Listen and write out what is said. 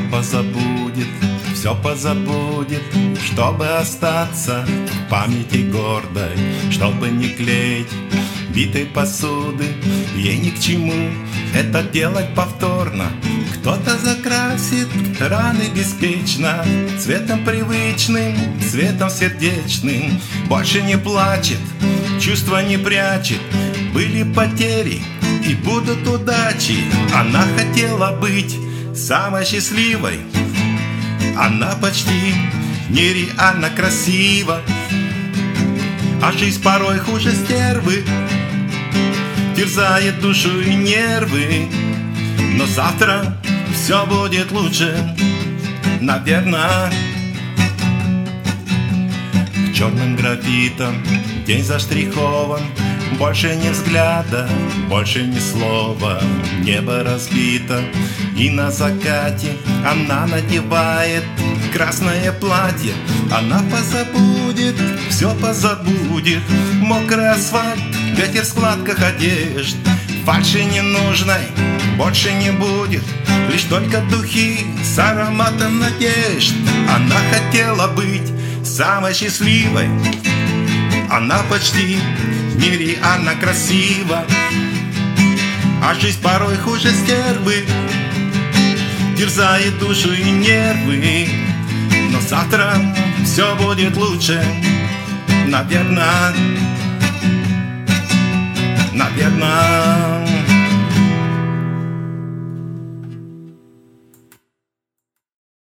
все позабудет, чтобы остаться в памяти гордой, чтобы не клеить битой посуды. Ей ни к чему это делать повторно. Кто-то закрасит раны беспечно цветом привычным, цветом сердечным. Больше не плачет, чувства не прячет. Были потери и будут удачи. Она хотела быть самой счастливой. Она почти нереально красива, а жизнь порой хуже стервы, терзает душу и нервы. Но завтра все будет лучше, наверное. Черным графитом день заштрихован. Больше ни взгляда, больше ни слова. Небо разбито, и на закате она надевает красное платье. Она позабудет, все позабудет. Мокрый асфальт, ветер в складках одежд. Фальши ненужной больше не будет, лишь только духи с ароматом надежд. Она хотела быть самой счастливой. Она почти нереально красива, а жизнь порой хуже стервы, терзает душу и нервы. Но завтра все будет лучше, наверное.